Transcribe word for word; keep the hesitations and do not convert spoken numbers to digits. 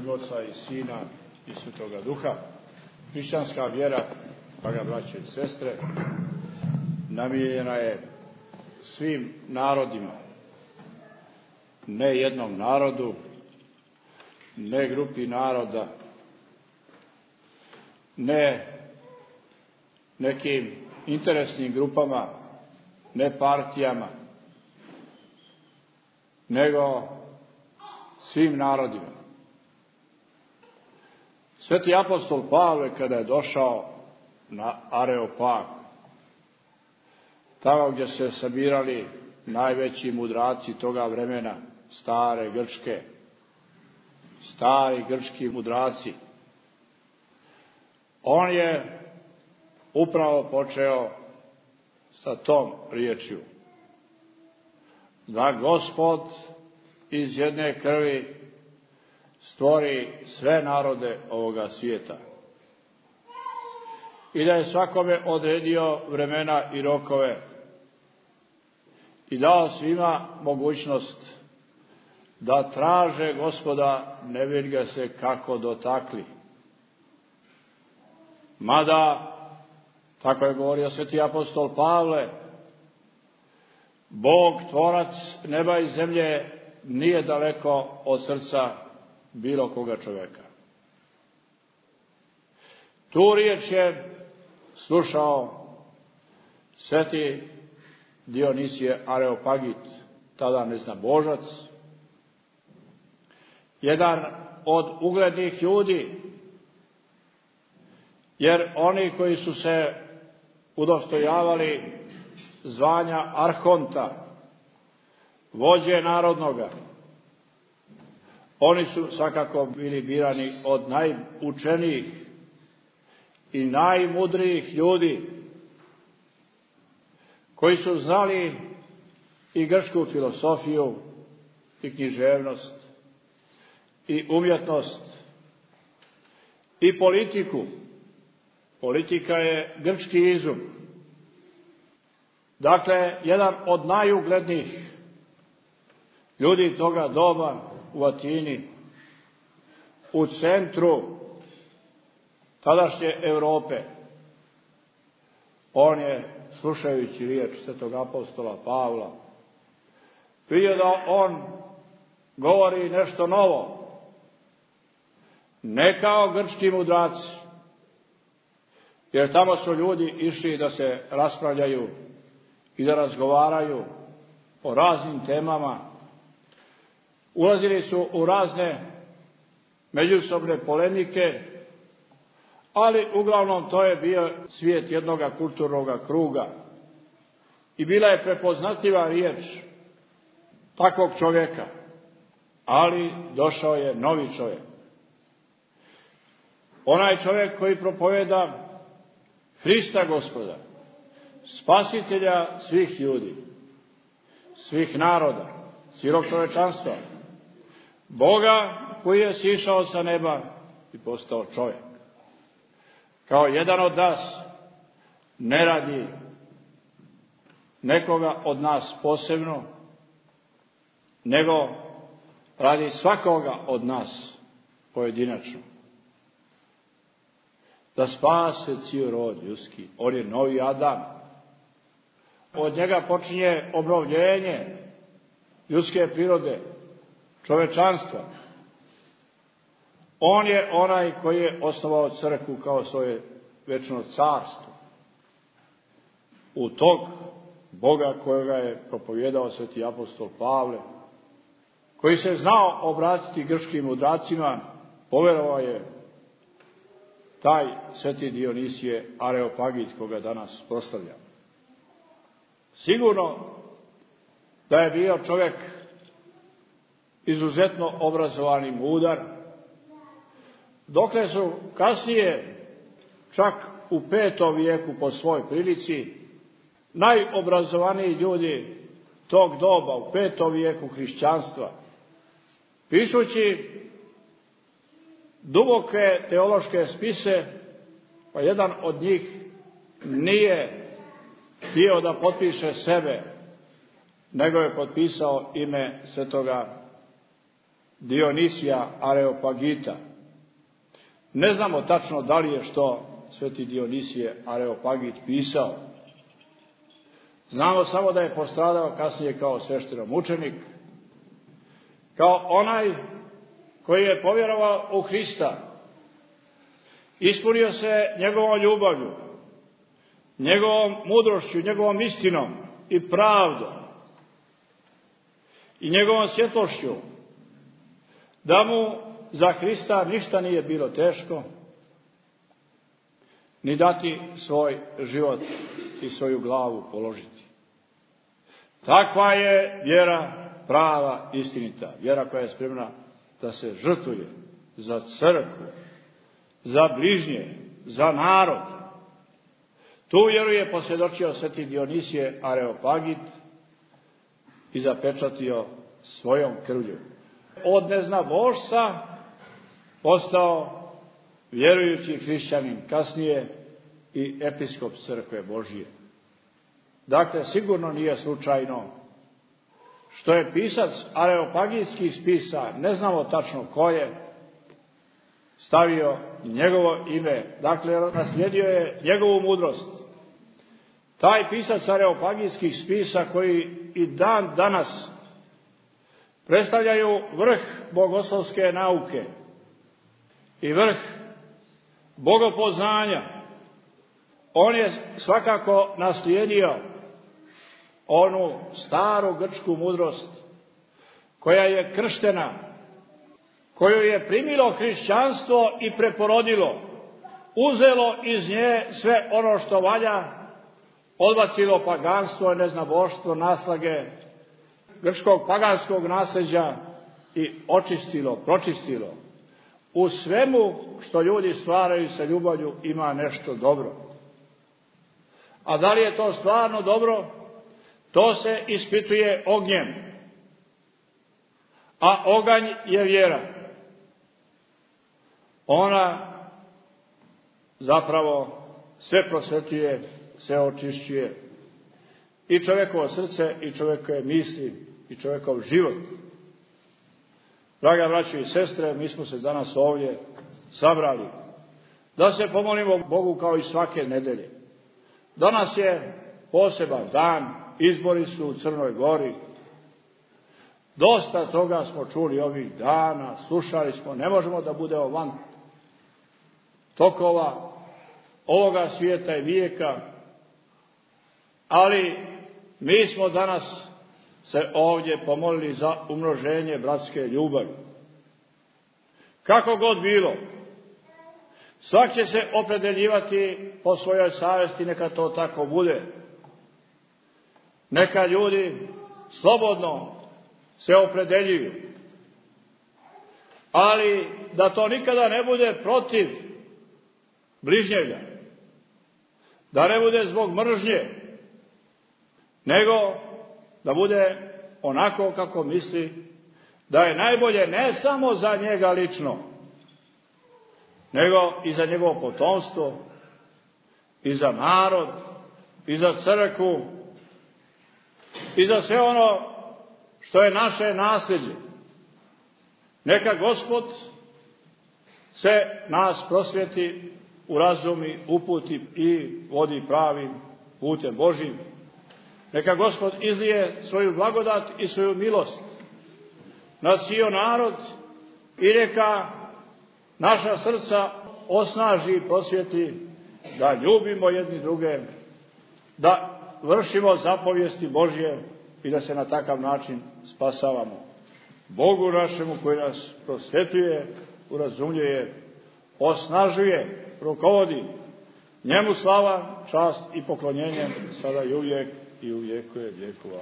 Oca i Sina i Svetoga Duha. Hrišćanska vjera, draga braće i sestre, namijenjena je svim narodima, ne jednom narodu, ne grupi naroda, ne nekim interesnim grupama, ne partijama, nego svim narodima. Sveti apostol Pavle, kada je došao na Areopag, tamo gdje se sabirali najveći mudraci toga vremena, stare Grčke, stari grčki mudraci, on je upravo počeo sa tom riječju: da Gospod iz jedne krvi stvori sve narode ovoga svijeta i da je svakome odredio vremena i rokove i dao svima mogućnost da traže Gospoda, ne bi ga se kako dotakli. Mada, tako je govorio sveti apostol Pavle, Bog, tvorac neba i zemlje, nije daleko od srca bilo koga čovjeka. Tu riječ je slušao sveti Dionisije Areopagit, tada neznabožac, jedan od uglednih ljudi, jer oni koji su se udostojavali zvanja arhonta, vođe narodnoga, oni su svakako bili birani od najučenijih i najmudrijih ljudi, koji su znali i grčku filosofiju i književnost i umjetnost i politiku. Politika je grčki izum. Dakle, jedan od najuglednijih ljudi toga doba u Atini, u centru tadašnje Europe, on je, slušajući riječ svetog apostola Pavla, vidio da on govori nešto novo, ne kao grčki mudraci, jer tamo su ljudi išli da se raspravljaju i da razgovaraju o raznim temama, ulazili su u razne međusobne polemike, ali uglavnom to je bio svijet jednoga kulturnoga kruga i bila je prepoznatljiva riječ takvog čovjeka, ali došao je novi čovjek. Onaj čovjek koji propovjeda Hrista Gospoda, spasitelja svih ljudi, svih naroda, cijelog čovječanstva, Boga koji je sišao sa neba i postao čovjek. Kao jedan od nas, ne radi nekoga od nas posebno, nego radi svakoga od nas pojedinačno. Da spase cijel rod ljudski. On je novi Adam. Od njega počinje obnovljenje ljudske prirode, čovečanstva. On je onaj koji je osnovao crkvu kao svoje večno carstvo. U tog Boga kojega je propovjedao sveti apostol Pavle, koji se znao obratiti grčkim mudracima, povjerovao je taj sveti Dionisije Areopagit koga danas proslavlja. Sigurno da je bio čovjek izuzetno obrazovan i mudar, dokle su kasnije, čak u petom vijeku po svoj prilici, najobrazovaniji ljudi tog doba, u petom vijeku hrišćanstva, pišući duboke teološke spise, pa jedan od njih nije htio da potpiše sebe, nego je potpisao ime svetoga Dionisija Areopagita. Ne znamo tačno da li je što sveti Dionisije Areopagit pisao. Znamo samo da je postradao kasnije kao sveštenomučenik, kao onaj koji je povjerovao u Hrista. Ispunio se njegovom ljubavlju, njegovom mudrošću, njegovom istinom i pravdom i njegovom svjetlošću, da mu za Hrista ništa nije bilo teško, ni dati svoj život i svoju glavu položiti. Takva je vjera prava, istinita, vjera koja je spremna da se žrtvuje za crkvu, za bližnje, za narod. Tu vjeru je posvjedočio sveti Dionisije Areopagit i zapečatio svojom krvlju. Od neznabošca postao vjerujući hrišćanin, kasnije i episkop crkve Božije. Dakle, sigurno nije slučajno što je pisac areopagitskih spisa, ne znamo tačno ko je, stavio njegovo ime, dakle naslijedio je njegovu mudrost. Taj pisac areopagitskih spisa koji i dan danas predstavljaju vrh bogoslovske nauke i vrh bogopoznanja, on je svakako naslijedio onu staru grčku mudrost koja je krštena, koju je primilo hrišćanstvo i preporodilo, uzelo iz nje sve ono što valja, odbacilo paganstvo, neznaboštvo, naslage grčkog paganskog nasljeđa i očistilo, pročistilo. U svemu što ljudi stvaraju sa ljubavlju ima nešto dobro. A da li je to stvarno dobro? To se ispituje ognjem. A oganj je vjera. Ona zapravo sve prosvetljuje, sve očišćuje. I čovjekovo srce, i čovjekove misli, i čovjekov život. Draga braćo i sestre, mi smo se danas ovdje sabrali da se pomolimo Bogu kao i svake nedelje. Danas je poseban dan, izbori su u Crnoj Gori. Dosta toga smo čuli ovih dana, slušali smo, ne možemo da budemo van tokova ovoga svijeta i vijeka, ali mi smo danas se ovdje pomolili za umnoženje bratske ljubavi. Kako god bilo, svak će se opredeljivati po svojoj savjesti, neka to tako bude. Neka ljudi slobodno se opredeljuju, ali da to nikada ne bude protiv bližnjega, da ne bude zbog mržnje, nego da bude onako kako misli da je najbolje ne samo za njega lično, nego i za njegovo potomstvo, i za narod, i za crkvu, i za sve ono što je naše nasljeđe. Neka Gospod se nas prosvjeti, urazumi, uputi i vodi pravim putem Božim. Neka Gospod izlije svoju blagodat i svoju milost na cijel narod i neka naša srca osnaži i prosvjeti da ljubimo jedni druge, da vršimo zapovijesti Božje i da se na takav način spasavamo. Bogu našemu koji nas prosvjetuje, urazumljuje, osnažuje, rukovodi. Njemu slava, čast i poklonjenje sada i uvijek i u vijekove vjekova.